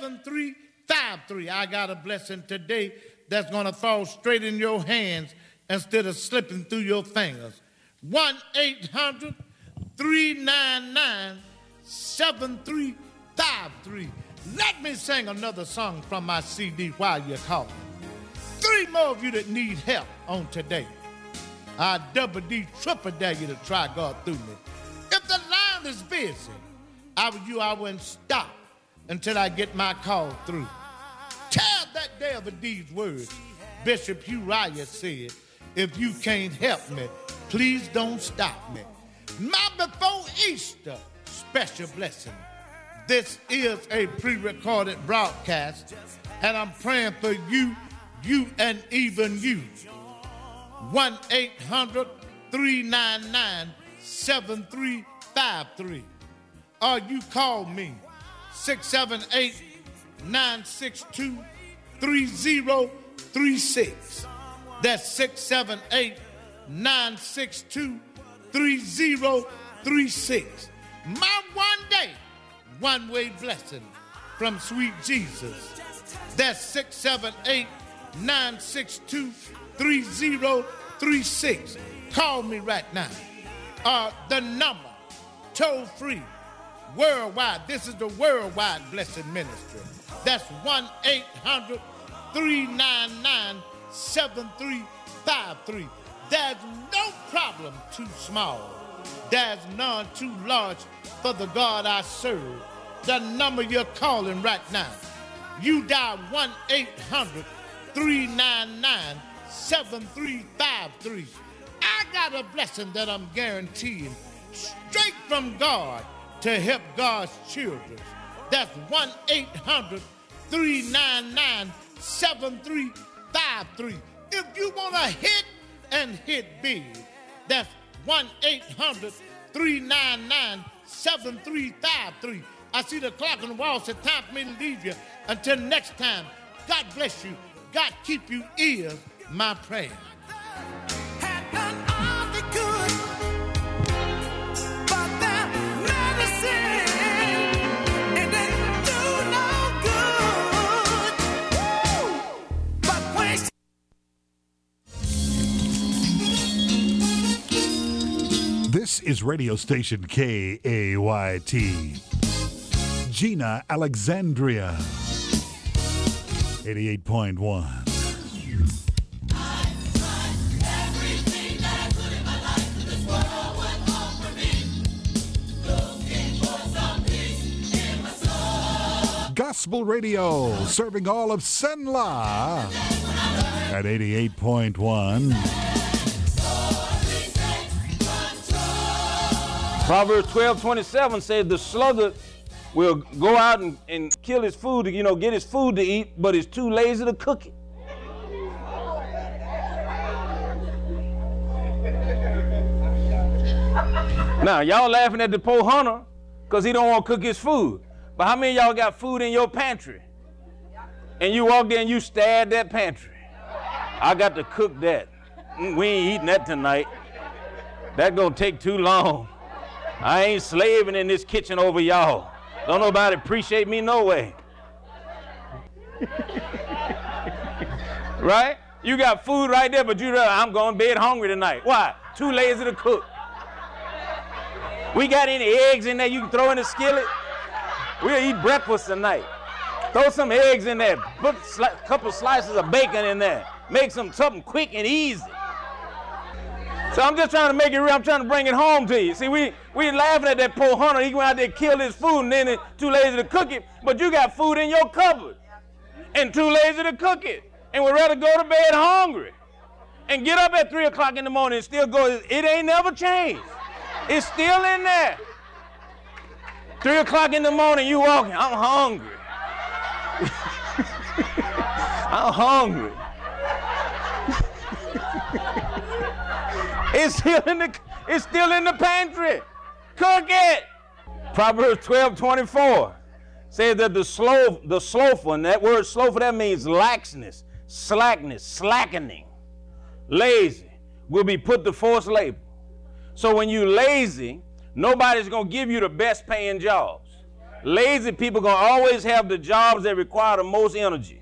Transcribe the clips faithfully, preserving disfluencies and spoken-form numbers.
seven three five three. I got a blessing today that's going to fall straight in your hands instead of slipping through your fingers. one eight hundred three nine nine seven three five three. Let me sing another song from my C D while you're calling. Three more of you that need help on today. I double D, triple dare you to try God through me. If the line is busy, I were you, I wouldn't stop until I get my call through. Tell that devil these words. Bishop Uriah said, if you can't help me, please don't stop me. My before Easter special blessing. This is a pre-recorded broadcast, and I'm praying for you, you and even you. one eight hundred three nine nine seven three five three. Or you call me six seven eight nine six two three zero three six. That's six seven eight nine six two three zero three six. My one day, one-way blessing from sweet Jesus. That's six seven eight nine six two three zero three six. Call me right now. Uh, the number, toll free, worldwide. This is the Worldwide Blessing Ministry. That's one eight hundred three nine nine seven three five three. There's no problem too small. There's none too large for the God I serve. The number you're calling right now, you dial one eight hundred three nine nine seven three five three. I got a blessing that I'm guaranteeing straight from God to help God's children. That's one eight hundred three nine nine seven three five three. If you want to hit and hit big, that's one eight hundred three nine nine seven three five three. I see the clock on the wall. It's time for me to leave you. Until next time, God bless you. God keep you, is my prayer. This is radio station K A Y T. Gina, Alexandria. eighty-eight point one. Gospel radio, serving all of Senla at eighty-eight point one. Proverbs twelve twenty-seven says the sluggard will go out and, and kill his food, to, you know, get his food to eat, but is too lazy to cook it. Now, y'all laughing at the poor hunter because he don't want to cook his food. But how many of y'all got food in your pantry? And you walk in and you stare at that pantry. I got to cook that. Mm, we ain't eating that tonight. That gonna take too long. I ain't slaving in this kitchen over y'all. Don't nobody appreciate me no way. Right? You got food right there, but you I'm going to bed hungry tonight. Why? Too lazy to cook. We got any eggs in there you can throw in the skillet? We'll eat breakfast tonight. Throw some eggs in there. Put a couple slices of bacon in there. Make some something quick and easy. So I'm just trying to make it real. I'm trying to bring it home to you. See, we we laughing at that poor hunter. He went out there and killed his food and then too lazy to cook it. But you got food in your cupboard and too lazy to cook it. And would rather go to bed hungry and get up at three o'clock in the morning and still go. It ain't never changed. It's still in there. Three o'clock in the morning, you walking. I'm hungry. I'm hungry. It's still in the it's still in the pantry. Cook it. Proverbs twelve twenty-four says that the slow the slothful, and that word slothful, that means laxness, slackness, slackening, lazy, will be put to forced labor. So when you lazy, nobody's gonna give you the best paying jobs. Lazy people gonna always have the jobs that require the most energy.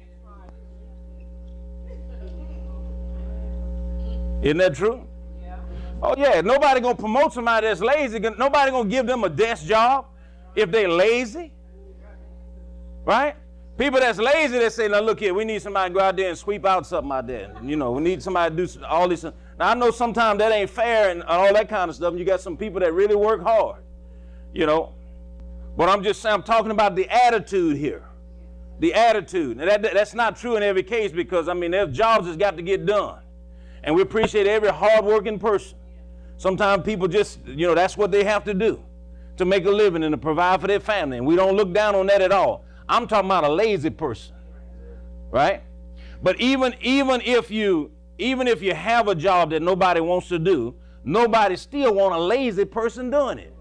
Isn't that true? Yeah. Oh yeah, nobody gonna promote somebody that's lazy. Nobody gonna give them a desk job if they're lazy, right? People that's lazy, they say, now look here, we need somebody to go out there and sweep out something out there. You know, we need somebody to do all this. Now I know sometimes that ain't fair and all that kind of stuff. You got some people that really work hard, you know. But I'm just saying, I'm talking about the attitude here. The attitude. Now that, that's not true in every case because, I mean, there's jobs that's got to get done. And we appreciate every hardworking person. Sometimes people just, you know, that's what they have to do to make a living and to provide for their family. And we don't look down on that at all. I'm talking about a lazy person, right? But even, even if you, even if you have a job that nobody wants to do, nobody still want a lazy person doing it.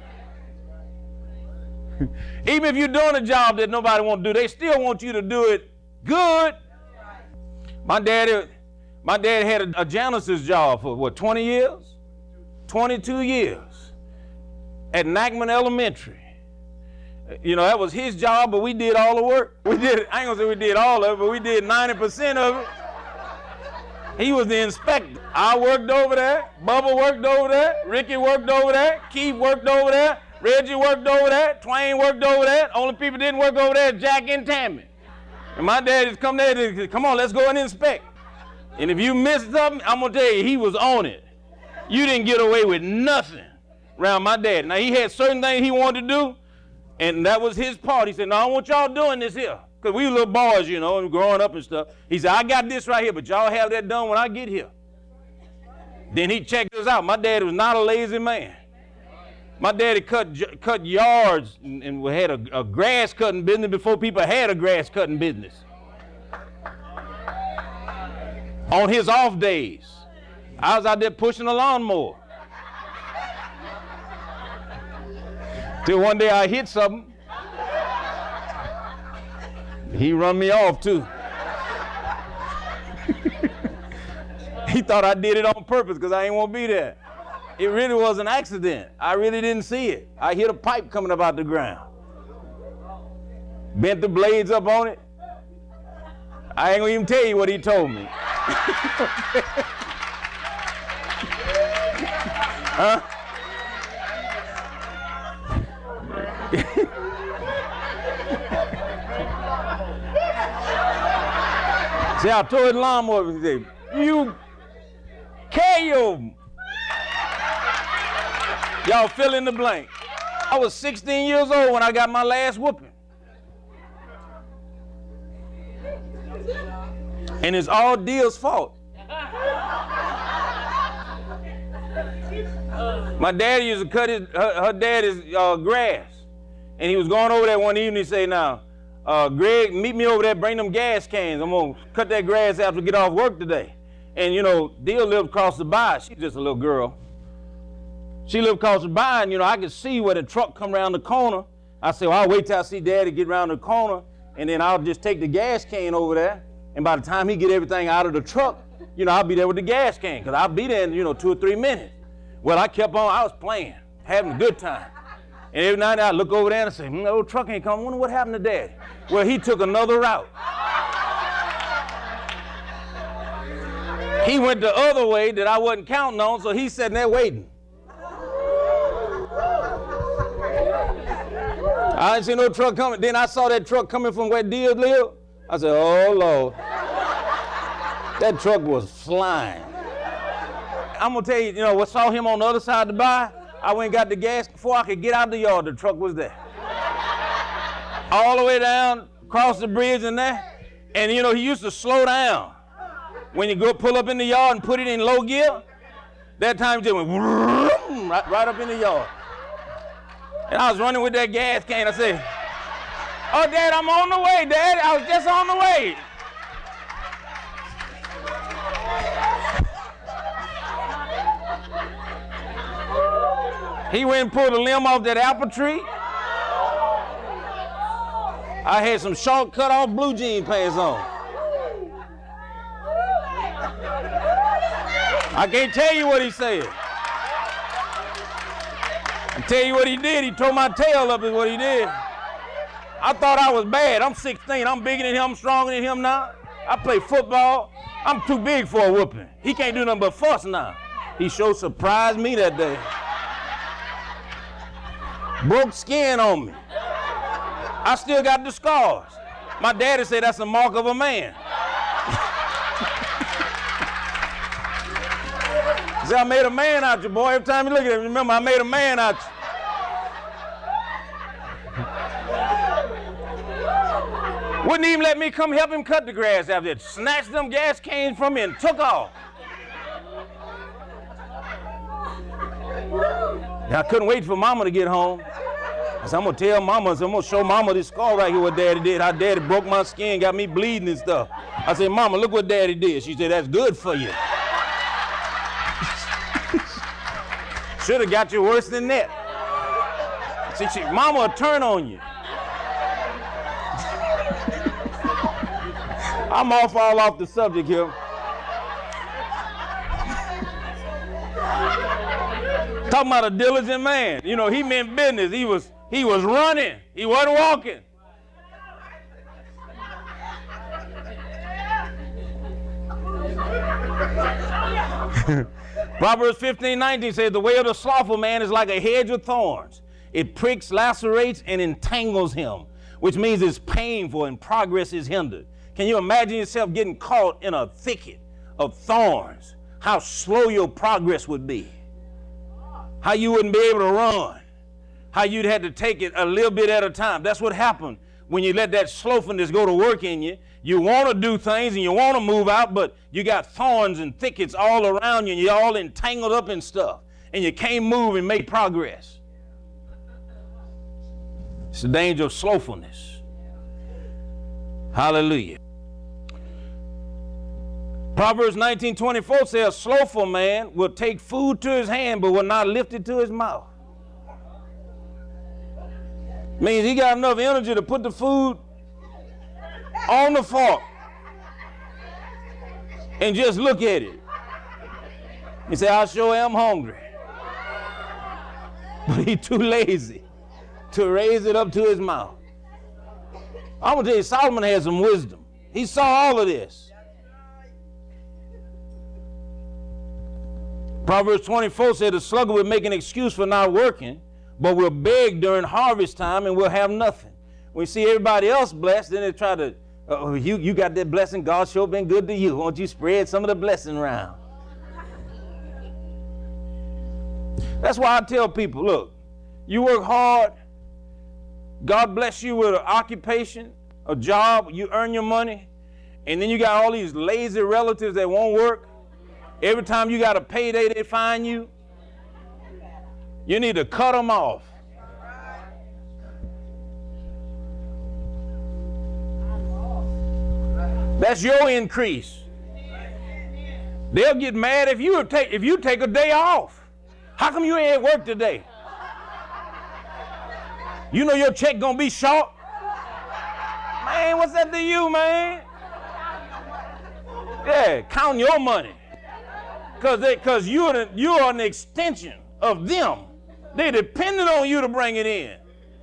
Even if you're doing a job that nobody wants to do, they still want you to do it good. My daddy, my dad had a, a janitor's job for what, twenty years? twenty-two years at Nackman Elementary. You know, that was his job, but we did all the work. We did, I ain't gonna say we did all of it, but we did ninety percent of it. He was the inspector. I worked over there, Bubba worked over there, Ricky worked over there, Keith worked over there, Reggie worked over there, Twain worked over there. Only people didn't work over there, Jack and Tammy. And my dad just come there to, come on, let's go and inspect. And if you missed something, I'm gonna tell you, he was on it. You didn't get away with nothing around my dad. Now he had certain things he wanted to do, and that was his part. He said, no, I don't want y'all doing this here. Because we were little boys, you know, and growing up and stuff. He said, I got this right here, but y'all have that done when I get here. Then he checked us out. My dad was not a lazy man. My daddy cut cut yards and, and had a, a grass cutting business before people had a grass cutting business. On his off days, I was out there pushing a lawnmower. Till one day I hit something. He run me off too. He thought I did it on purpose because I ain't want to be there. It really was an accident. I really didn't see it. I hit a pipe coming up out the ground. Bent the blades up on it. I ain't gonna even tell you what he told me. Huh? See, I told the lawnmower, he said, you K O. Y'all fill in the blank. I was sixteen years old when I got my last whooping. And it's all Deal's fault. My daddy used to cut his, her, her daddy's uh, grass. And he was going over there one evening and say, now, uh, Greg, meet me over there, bring them gas cans. I'm going to cut that grass after we get off work today. And, you know, Deal lived across the bay. She's just a little girl. She lived across the bay, and, you know, I could see where the truck come around the corner. I said, well, I'll wait till I see Daddy get around the corner, and then I'll just take the gas can over there. And by the time he get everything out of the truck, you know, I'll be there with the gas can, because I'll be there in, you know, two or three minutes. Well, I kept on, I was playing, having a good time. And every night I look over there and I say, hmm, the old truck ain't coming. I wonder what happened to Daddy. Well, he took another route. He went the other way that I wasn't counting on, so he's sitting there waiting. I didn't see no truck coming. Then I saw that truck coming from where Deal lived. I said, oh, Lord. That truck was flying. I'm going to tell you, you know, what saw him on the other side of the bay? I went and got the gas. Before I could get out of the yard, the truck was there. All the way down, across the bridge and there. And, you know, he used to slow down. When you go pull up in the yard and put it in low gear, that time he just went right, right up in the yard. And I was running with that gas can. I said, oh, Dad, I'm on the way, Dad. I was just on the way. He went and pulled a limb off that apple tree. I had some short cut off blue jean pants on. I can't tell you what he said. I tell you what he did. He tore my tail up is what he did. I thought I was bad. I'm sixteen. I'm bigger than him. I'm stronger than him now. I play football. I'm too big for a whooping. He can't do nothing but fuss now. He sure surprised me that day. Broke skin on me. I still got the scars. My daddy said that's a mark of a man. He said, I made a man out you, boy. Every time you look at him, remember, I made a man out you. Wouldn't even let me come help him cut the grass after that. Snatched them gas cans from me and took off. I couldn't wait for Mama to get home. I said, I'm going to tell Mama, I said, I'm going to show Mama this scar right here what Daddy did. How Daddy broke my skin, got me bleeding and stuff. I said, Mama, look what Daddy did. She said, that's good for you. Should have got you worse than that. See, she, Mama will turn on you. I'm off all off the subject here. Talking about a diligent man. You know, he meant business. He was he was running. He wasn't walking. Proverbs fifteen nineteen says, the way of the slothful man is like a hedge of thorns. It pricks, lacerates, and entangles him, which means it's painful and progress is hindered. Can you imagine yourself getting caught in a thicket of thorns? How slow your progress would be. How you wouldn't be able to run. How you'd have to take it a little bit at a time. That's what happened when you let that slothfulness go to work in you. You want to do things and you want to move out, but you got thorns and thickets all around you and you're all entangled up in stuff. And you can't move and make progress. It's the danger of slothfulness. Hallelujah. Proverbs nineteen twenty-four says, a slothful man will take food to his hand, but will not lift it to his mouth. Means he got enough energy to put the food on the fork and just look at it. He said, I sure am hungry. But he's too lazy to raise it up to his mouth. I'm going to tell you, Solomon had some wisdom. He saw all of this. Proverbs twenty-four said the sluggard will make an excuse for not working, but will beg during harvest time and will have nothing. When you see everybody else blessed, then they try to, oh, you, you got that blessing, God sure been good to you. Won't you spread some of the blessing around? That's why I tell people, look, you work hard, God bless you with an occupation, a job, you earn your money, and then you got all these lazy relatives that won't work. Every time you got a payday, they find you. You need to cut them off. That's your increase. They'll get mad if you take if you take a day off. How come you ain't at work today? You know your check gonna be short. Man, what's that to you, man? Yeah, count your money. Because because you're, you're an extension of them. They're dependent on you to bring it in.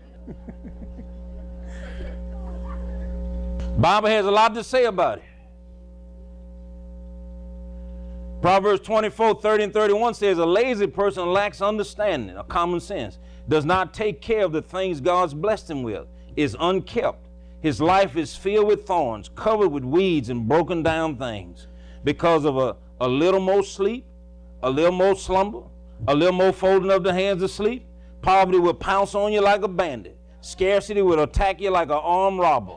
Bible has a lot to say about it. Proverbs twenty-four, thirty and thirty-one says, a lazy person lacks understanding or common sense, does not take care of the things God's blessed him with, is unkept. His life is filled with thorns, covered with weeds and broken down things. Because of a A little more sleep, a little more slumber, a little more folding of the hands of sleep. Poverty will pounce on you like a bandit. Scarcity will attack you like an armed robber.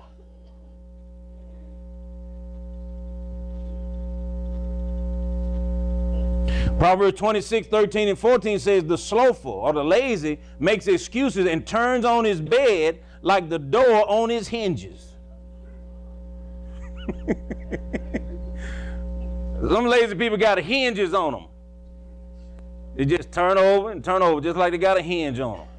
Proverbs twenty-six, thirteen and fourteen says, the slothful or the lazy makes excuses and turns on his bed like the door on his hinges. Some lazy people got hinges on them. They just turn over and turn over just like they got a hinge on them.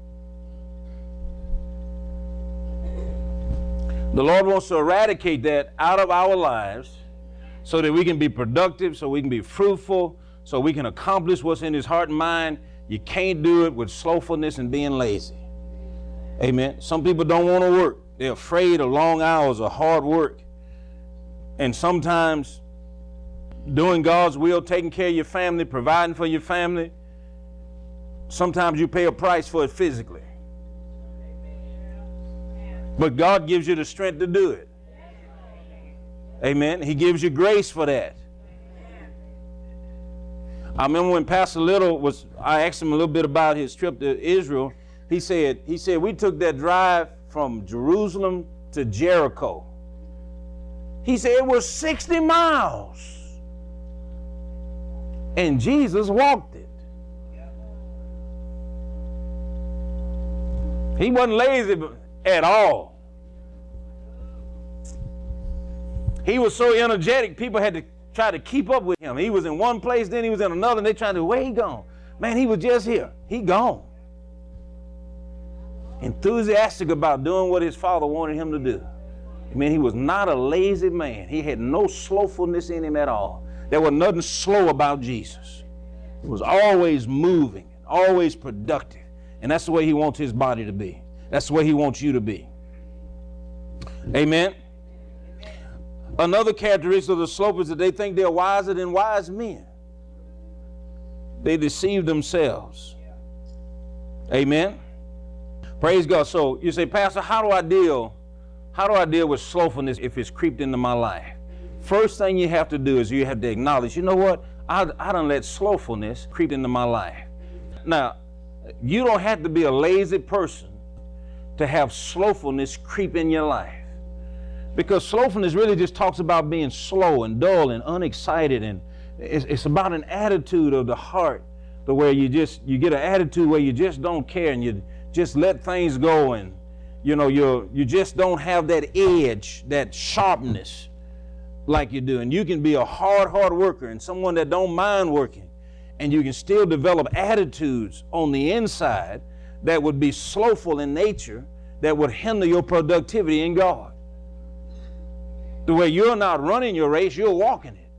The Lord wants to eradicate that out of our lives so that we can be productive, so we can be fruitful, so we can accomplish what's in his heart and mind. You can't do it with slothfulness and being lazy. Amen. Some people don't want to work. They're afraid of long hours of hard work. And sometimes doing God's will, taking care of your family, providing for your family, sometimes you pay a price for it physically. But God gives you the strength to do it. Amen. He gives you grace for that. I remember when Pastor Little was, I asked him a little bit about his trip to Israel. He said, he said, we took that drive from Jerusalem to Jericho. He said it was sixty miles. And Jesus walked it. He wasn't lazy at all. He was so energetic, people had to try to keep up with him. He was in one place, then he was in another, and they tried to, where he gone? Man, he was just here. He gone. Enthusiastic about doing what his father wanted him to do. I mean, he was not a lazy man. He had no slowfulness in him at all. There was nothing slow about Jesus. He was always moving, always productive. And that's the way he wants his body to be. That's the way he wants you to be. Amen. Another characteristic of the slope is that they think they're wiser than wise men. They deceive themselves. Amen. Praise God. So you say, Pastor, how do I deal? How do I deal with slothfulness if it's creeped into my life? First thing you have to do is you have to acknowledge, you know what? I, I done let slothfulness creep into my life. Now, you don't have to be a lazy person to have slothfulness creep in your life. Because slothfulness really just talks about being slow and dull and unexcited, and it's, it's about an attitude of the heart, the where you just you get an attitude where you just don't care and you just let things go, and you know you you just don't have that edge, that sharpness like you do. And you can be a hard, hard worker and someone that don't mind working, and you can still develop attitudes on the inside that would be slothful in nature, that would hinder your productivity in God. The way you're not running your race, you're walking it.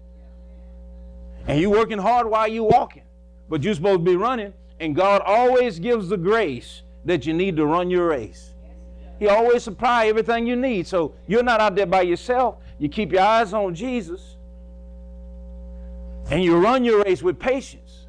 And you're working hard while you're walking. But you're supposed to be running, and God always gives the grace that you need to run your race. He always supplies everything you need. So you're not out there by yourself. You keep your eyes on Jesus, and you run your race with patience.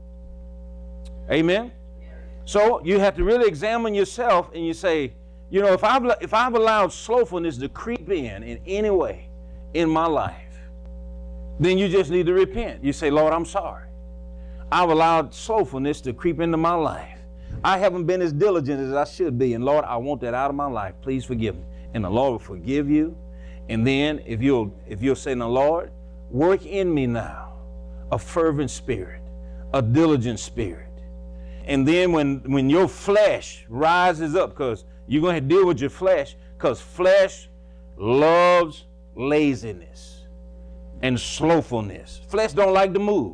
Amen? So you have to really examine yourself, and you say, you know, if I've, if I've allowed slothfulness to creep in in any way in my life, then you just need to repent. You say, Lord, I'm sorry. I've allowed slothfulness to creep into my life. I haven't been as diligent as I should be, and Lord, I want that out of my life. Please forgive me. And the Lord will forgive you. And then if you'll, if you'll say, now, Lord, work in me now a fervent spirit, a diligent spirit. And then when, when your flesh rises up, because you're going to deal with your flesh, because flesh loves laziness and slothfulness. Flesh don't like to move.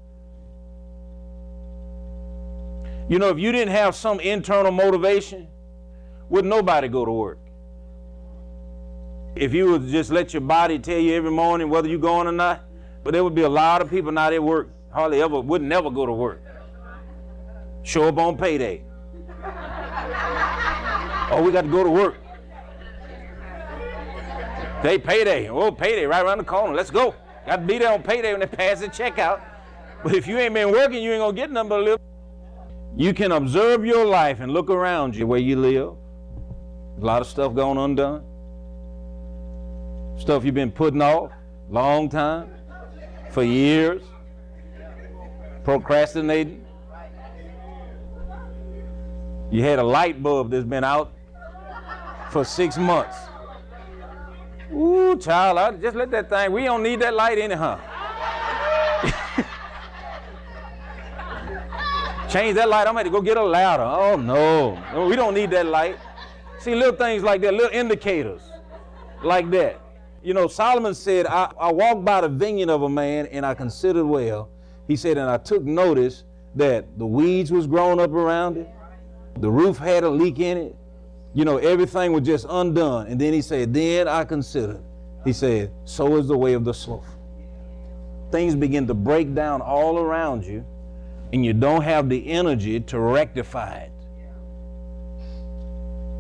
You know, if you didn't have some internal motivation, would nobody go to work? If you would just let your body tell you every morning whether you're going or not, but there would be a lot of people not at work, hardly ever, would never go to work. Show up on payday. Oh, we got to go to work. They payday. Oh, payday right around the corner. Let's go. Got to be there on payday when they pass the checkout. But if you ain't been working, you ain't going to get nothing but a little. You can observe your life and look around you where you live. A lot of stuff going undone. Stuff you've been putting off long time, for years. Procrastinating. You had a light bulb that's been out for six months. Ooh, child, I just let that thing, we don't need that light anyhow. Change that light, I'm going to go get a ladder. Oh, no. no, we don't need that light. See, little things like that, little indicators like that. You know, Solomon said, I, I walked by the vineyard of a man and I considered well. He said, and I took notice that the weeds was growing up around it. The roof had a leak in it. You know, everything was just undone. And then he said, then I considered. He said, so is the way of the sloth. Things begin to break down all around you, and you don't have the energy to rectify it.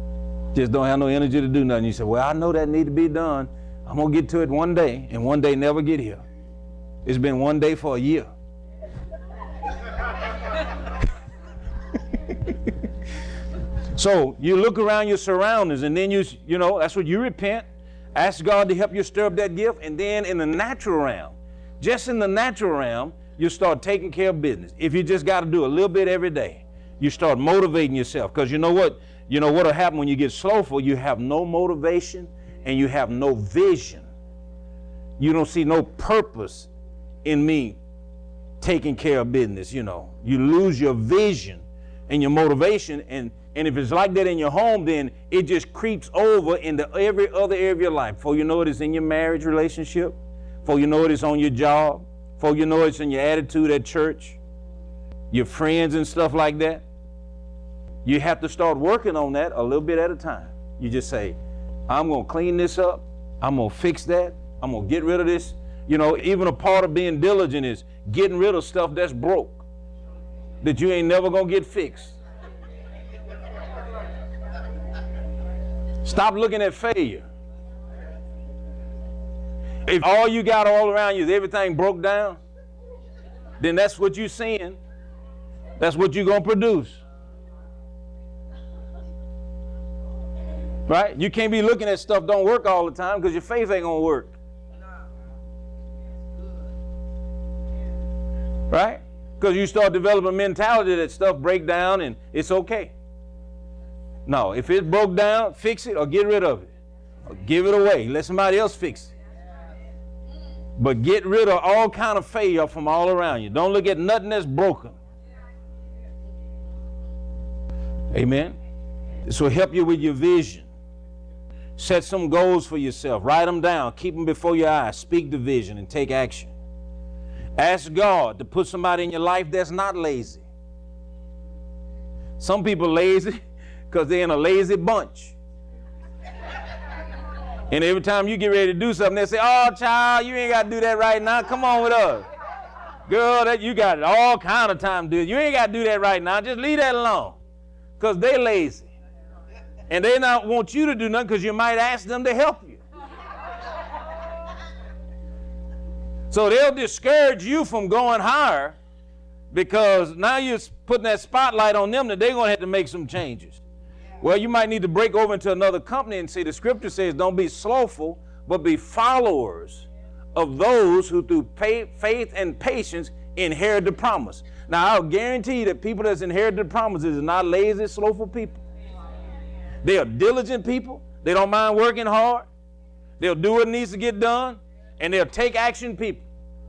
Just don't have no energy to do nothing. You say, well, I know that need to be done. I'm going to get to it one day, and one day never get here. It's been one day for a year. So you look around your surroundings, and then you, you know, that's what you repent. Ask God to help you stir up that gift. And then in the natural realm, just in the natural realm, you start taking care of business. If you just got to do a little bit every day, you start motivating yourself. Because you know what? You know what will happen when you get slowful? You have no motivation and you have no vision. You don't see no purpose in me taking care of business, you know. You lose your vision and your motivation. And, and if it's like that in your home, then it just creeps over into every other area of your life. Before you know it, it's in your marriage relationship. Before you know it, it's on your job. Before you know it, it's in your attitude at church, your friends and stuff like that. You have to start working on that a little bit at a time. You just say, I'm going to clean this up. I'm going to fix that. I'm going to get rid of this. You know, even a part of being diligent is getting rid of stuff that's broke, that you ain't never going to get fixed. Stop looking at failure. If all you got all around you is everything broke down, then that's what you're seeing. That's what you're going to produce. Right? You can't be looking at stuff don't work all the time because your faith ain't going to work. Right? Because you start developing a mentality that stuff break down and it's okay. No, if it broke down, fix it or get rid of it. Or give it away. Let somebody else fix it. But get rid of all kind of failure from all around you. Don't look at nothing that's broken. Amen? This will help you with your vision. Set some goals for yourself. Write them down. Keep them before your eyes. Speak the vision and take action. Ask God to put somebody in your life that's not lazy. Some people lazy because they're in a lazy bunch. And every time you get ready to do something, they say, oh, child, you ain't got to do that right now. Come on with us. Girl, that you got all kind of time to do it. You ain't got to do that right now. Just leave that alone. Because they lazy. And they not want you to do nothing because you might ask them to help you. So they'll discourage you from going higher because now you're putting that spotlight on them that they're going to have to make some changes. Well, you might need to break over into another company and see the scripture says don't be slothful, but be followers of those who through pay, faith and patience inherit the promise. Now, I'll guarantee you that people that's inherited the promises are not lazy, slothful people. They are diligent people. They don't mind working hard. They'll do what needs to get done, and they'll take action people.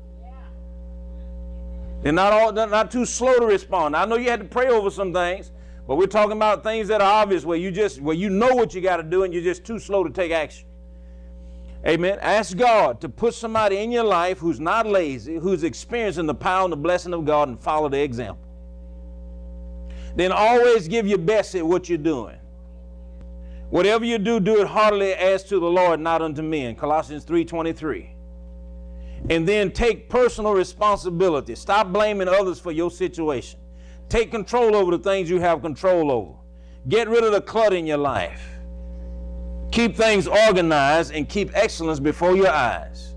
They're not all they're not too slow to respond. I know you had to pray over some things, but we're talking about things that are obvious where you just where you know what you got to do and you're just too slow to take action. Amen. Ask God to put somebody in your life who's not lazy, who's experiencing the power and the blessing of God, and follow their example. Then always give your best at what you're doing. Whatever you do, do it heartily as to the Lord, not unto men. Colossians three twenty-three. And then take personal responsibility. Stop blaming others for your situation. Take control over the things you have control over. Get rid of the clutter in your life. Keep things organized and keep excellence before your eyes.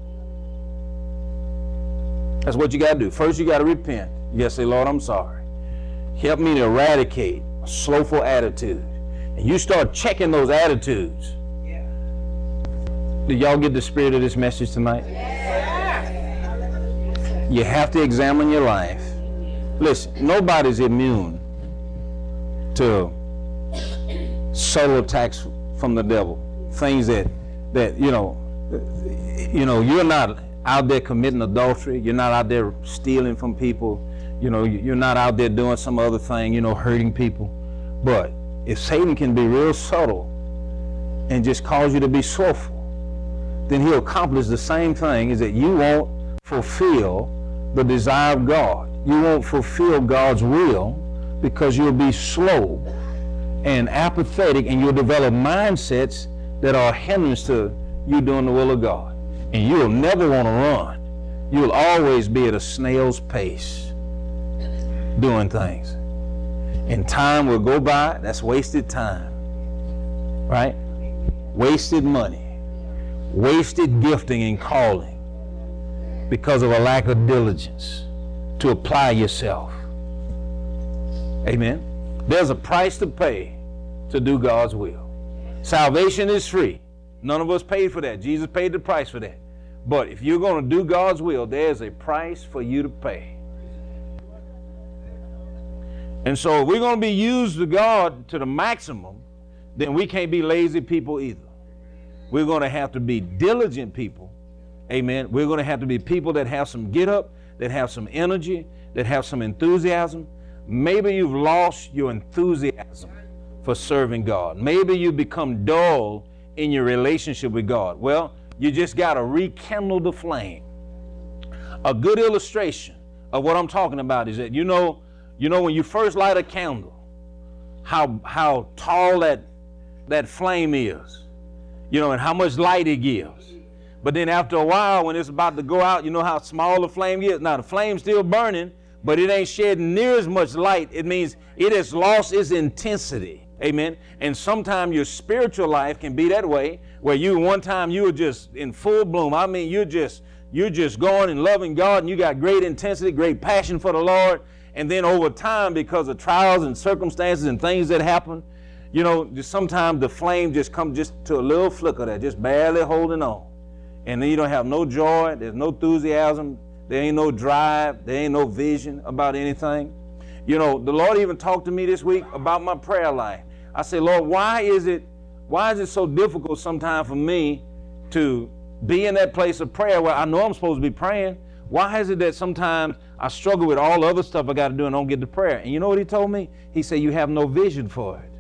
That's what you got to do. First, you got to repent. You got to say, Lord, I'm sorry. Help me to eradicate a slothful attitude. And you start checking those attitudes. Yeah. Did y'all get the spirit of this message tonight? Yeah. You have to examine your life. Listen, nobody's immune to subtle attacks from the devil. Things that, that you know, you know, you're not out there committing adultery. You're not out there stealing from people. You know, you're not out there doing some other thing, you know, hurting people. But if Satan can be real subtle and just cause you to be slothful, then he'll accomplish the same thing, is that you won't fulfill the desire of God. You won't fulfill God's will because you'll be slow and apathetic, and you'll develop mindsets that are a hindrance to you doing the will of God. And you'll never want to run. You'll always be at a snail's pace doing things. And time will go by. That's wasted time. right? Wasted money, wasted gifting and calling because of a lack of diligence to apply yourself. Amen. There's a price to pay to do God's will. Salvation is free. None of us paid for that. Jesus paid the price for that. But if you're going to do God's will, there's a price for you to pay. And so if we're going to be used to God to the maximum, then we can't be lazy people either. We're going to have to be diligent people. Amen. We're going to have to be people that have some get up, that have some energy, that have some enthusiasm. Maybe you've lost your enthusiasm for serving God. Maybe you become dull in your relationship with God. Well, you just got to rekindle the flame. A good illustration of what I'm talking about is that, you know, you know when you first light a candle, how how tall that that flame is, you know, and how much light it gives. But then after a while, when it's about to go out, you know how small the flame is? Now the flame's still burning, but it ain't shedding near as much light. It means it has lost its intensity. Amen. And sometimes your spiritual life can be that way, where you one time you were just in full bloom. I mean, you're just you're just going and loving God, and you got great intensity, great passion for the Lord. And then over time, because of trials and circumstances and things that happen, you know, just sometimes the flame just comes just to a little flicker there, just barely holding on. And then you don't have no joy, there's no enthusiasm, there ain't no drive, there ain't no vision about anything. You know, the Lord even talked to me this week about my prayer life. I said, Lord, why is it, why is it so difficult sometimes for me to be in that place of prayer where I know I'm supposed to be praying? Why is it that sometimes I struggle with all the other stuff I got to do and don't get to prayer? And you know what he told me? He said, you have no vision for it.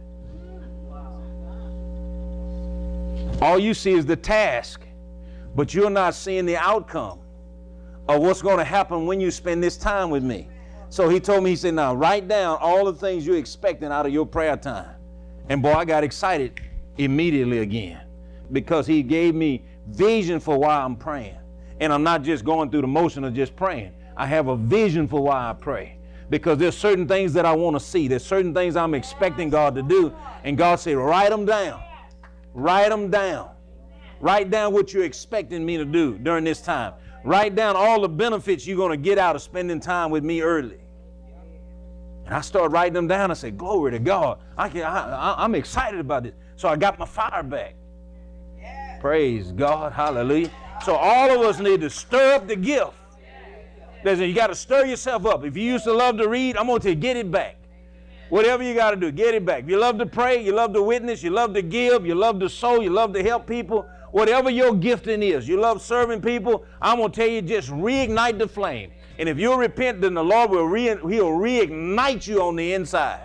All you see is the task, but you're not seeing the outcome of what's going to happen when you spend this time with me. So he told me, he said, now write down all the things you're expecting out of your prayer time. And boy, I got excited immediately again, because he gave me vision for why I'm praying. And I'm not just going through the motion of just praying. I have a vision for why I pray, because there's certain things that I want to see. There's certain things I'm expecting God to do. And God said, write them down. Write them down. Write down what you're expecting me to do during this time. Write down all the benefits you're going to get out of spending time with me early. And I started writing them down. I said, glory to God. I can, I, I, I'm excited about this. So I got my fire back. Yeah. Praise God. Hallelujah. So all of us need to stir up the gift. Listen, you got to stir yourself up. If you used to love to read, I'm going to tell you, get it back. Whatever you got to do, get it back. If you love to pray, you love to witness, you love to give, you love to sow, you love to help people, whatever your gifting is, you love serving people, I'm going to tell you, just reignite the flame. And if you'll repent, then the Lord will re- he'll reignite you on the inside.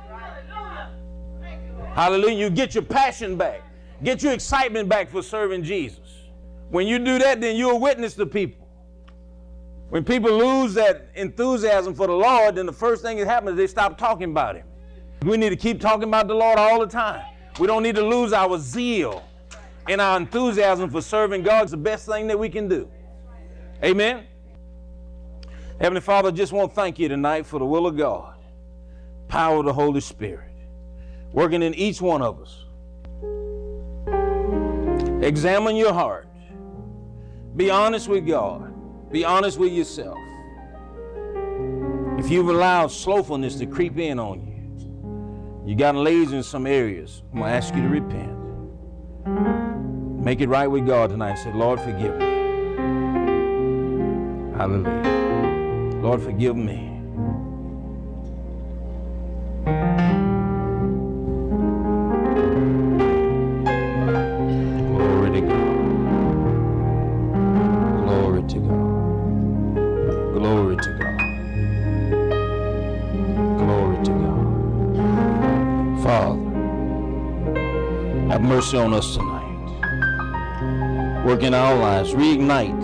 Hallelujah. You get your passion back. Get your excitement back for serving Jesus. When you do that, then you'll witness to people. When people lose that enthusiasm for the Lord, then the first thing that happens is they stop talking about him. We need to keep talking about the Lord all the time. We don't need to lose our zeal and our enthusiasm for serving God. It's the best thing that we can do. Amen. Heavenly Father, I just want to thank you tonight for the will of God, power of the Holy Spirit, working in each one of us. Examine your heart. Be honest with God. Be honest with yourself. If you've allowed slothfulness to creep in on you, you got lazy in some areas, I'm going to ask you to repent. Make it right with God tonight. Say, Lord, forgive me. Hallelujah. Lord, forgive me. Glory to God. Glory to God. Glory to God. Glory to God. Father, have mercy on us tonight. Work in our lives. Reignite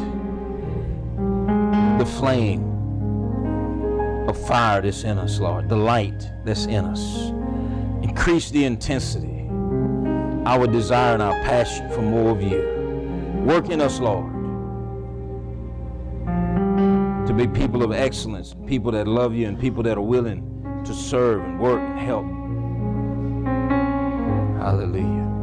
the flame of fire that's in us, Lord. The light that's in us. Increase the intensity, our desire and our passion for more of you. Work in us, Lord, to be people of excellence, people that love you and people that are willing to serve and work and help. Hallelujah.